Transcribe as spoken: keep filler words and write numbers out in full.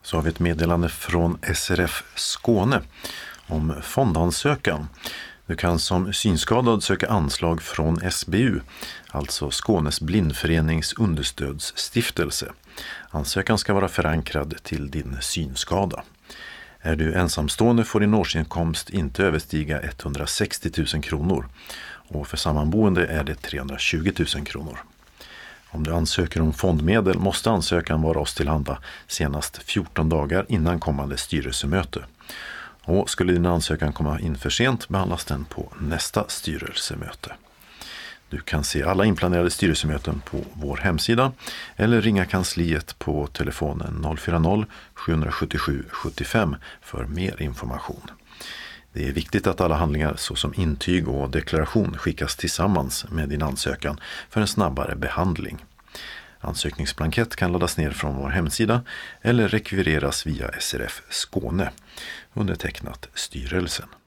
Så har vi ett meddelande från S R F Skåne om fondansökan. Du kan som synskadad söka anslag från S B U, alltså Skånes blindförenings understödsstiftelse. Ansökan ska vara förankrad till din synskada. Är du ensamstående får din årsinkomst inte överstiga etthundrasextio tusen kronor och för sammanboende är det trehundratjugo tusen kronor. Om du ansöker om fondmedel måste ansökan vara oss tillhanda senast fjorton dagar innan kommande styrelsemöte. Och skulle din ansökan komma in för sent behandlas den på nästa styrelsemöte. Du kan se alla inplanerade styrelsemöten på vår hemsida eller ringa kansliet på telefonen noll fyra noll sju sju sju sju fem för mer information. Det är viktigt att alla handlingar såsom intyg och deklaration skickas tillsammans med din ansökan för en snabbare behandling. Ansökningsblankett kan laddas ner från vår hemsida eller rekvireras via S R F Skåne, undertecknat styrelsen.